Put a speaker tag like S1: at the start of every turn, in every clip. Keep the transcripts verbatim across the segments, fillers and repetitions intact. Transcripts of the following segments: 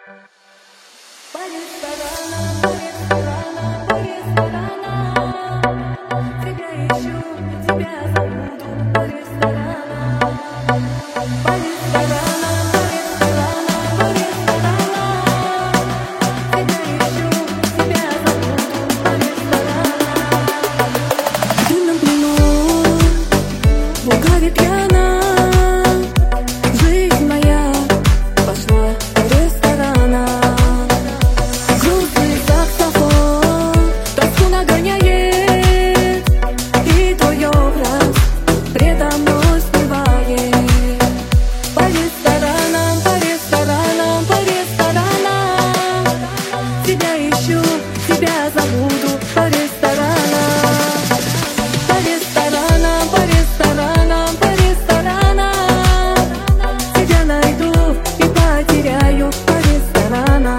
S1: По ресторанам, по ресторанам, по ресторанам. Тебя ищу, тебя забуду. По ресторанам, по ресторанам, по ресторанам, по ресторанам. Тебя ищу, тебя забуду. По ресторанам. В дымном плену в угаре пьяна. Жизнь моя пошла по ресторанам. Грустный саксофон тоску нагоняет, и твой образ предо мной всплывает. По ресторанам, по ресторанам, по ресторанам. Тебя ищу, тебя забуду. По ресторанам, по ресторанам, по ресторанам, по ресторанам. Тебя найду и потеряю. По ресторанам.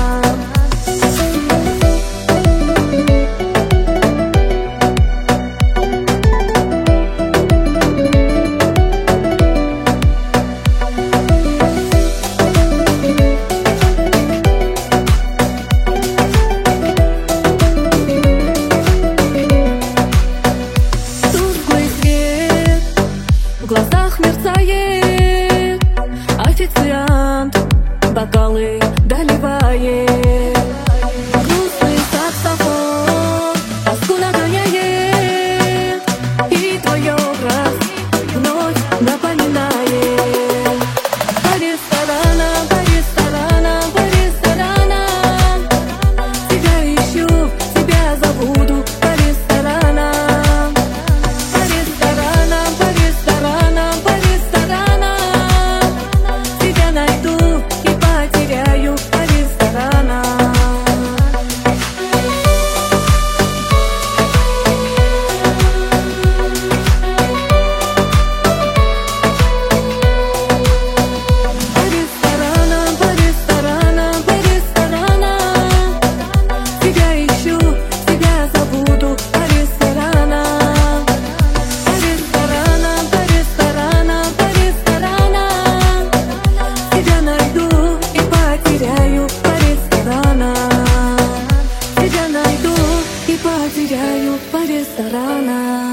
S1: Тусклый свет в глазах мерцает, официант бокалы доливает. Грустный саксофон тоску нагоняет, и твой образ вновь напоминает. По ресторанам, по ресторанам, по ресторанам. Тебя ищу, тебя забуду. По ресторанам, по ресторанам, по ресторанам, по ресторанам. Тебя найду и потеряю. По ресторанам. По ресторанам, по ресторанам, по ресторанам. Тебя ищу, тебя забуду. По ресторанам, по ресторанам, по ресторанам, по ресторанам. Тебя найду и потеряю. По ресторанам. Тебя найду и потеряю. По ресторанам.